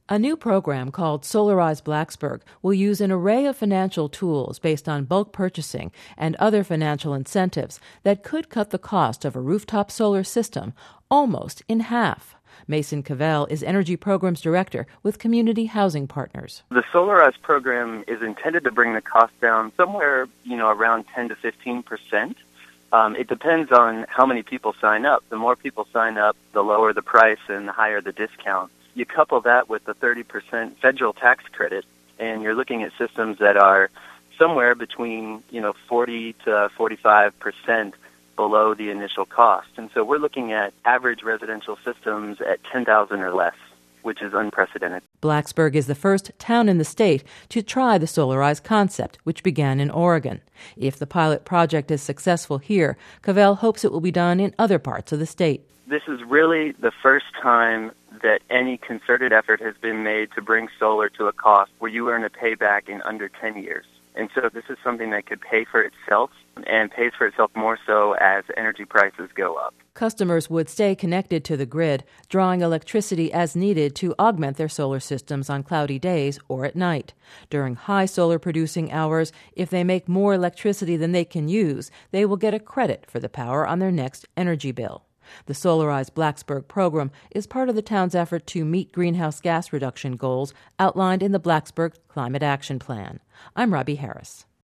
A new program called Solarize Blacksburg will use an array of financial tools based on bulk purchasing and other financial incentives that could cut the cost of a rooftop solar system almost in half. Mason Cavell is Energy Programs Director with Community Housing Partners. The Solarize program is intended to bring the cost down somewhere, around 10 to 15%. It depends on how many people sign up. The more people sign up, the lower the price and the higher the discount. You couple that with the 30% federal tax credit, and you're looking at systems that are somewhere between 40 to 45% below the initial cost. And so we're looking at average residential systems at $10,000 or less, which is unprecedented. Blacksburg is the first town in the state to try the Solarize concept, which began in Oregon. If the pilot project is successful here, Cavell hopes it will be done in other parts of the state. This is really the first time that any concerted effort has been made to bring solar to a cost where you earn a payback in under 10 years. And so this is something that could pay for itself and pays for itself more so as energy prices go up. Customers would stay connected to the grid, drawing electricity as needed to augment their solar systems on cloudy days or at night. During high solar producing hours, if they make more electricity than they can use, they will get a credit for the power on their next energy bill. The Solarize Blacksburg program is part of the town's effort to meet greenhouse gas reduction goals outlined in the Blacksburg Climate Action Plan. I'm Robbie Harris.